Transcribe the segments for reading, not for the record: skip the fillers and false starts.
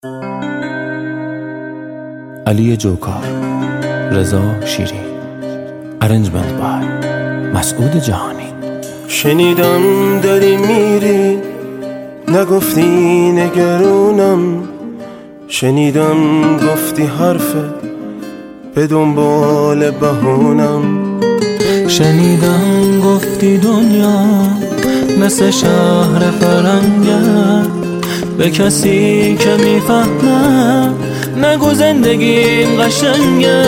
علی جوکار، رضا شیری، ارنجمنت بای مسعود جهانی. شنیدم داری میری، نگفتی نگرونم. شنیدم گفتی حرفه به دنبال بهونم. شنیدم گفتی دنیا مثل شهر فرنگه، به کسی که میفهمه نگو زندگی قشنگه.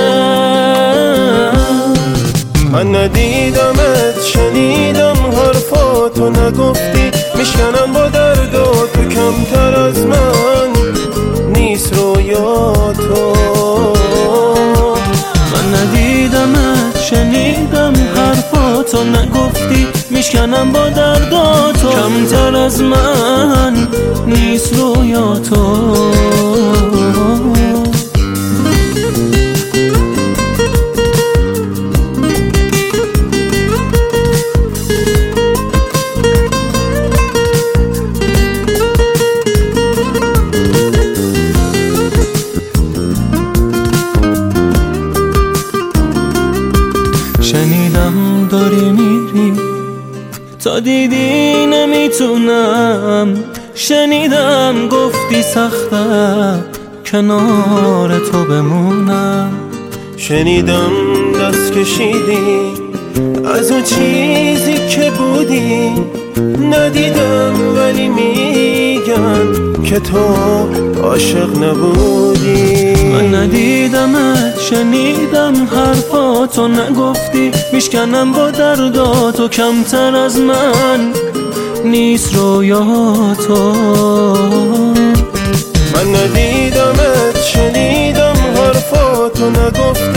من ندیدمت، شنیدم حرفاتو، نگفتی میشکنم با درد و تو کمتر از من نیست رویاتو. من ندیدمت، شنیدم حرفاتو، نگفتی میشکنم با درد و تو کمتر از من نیست رویاتو. شنیدم داری میری، تا دیدی نمیتونم. شنیدم گفتی سخته کنار تو بمونم. شنیدم دست کشیدی از اون چیزی که بودی. ندیدم ولی میگن که تو عاشق نبودی. من ندیدمت، شنیدم حرفاتو، نگفتی میشکنم با درداتو کمتر از من نیست رویاتو. من ندیدمت، شنیدم حرفاتو، نگفتی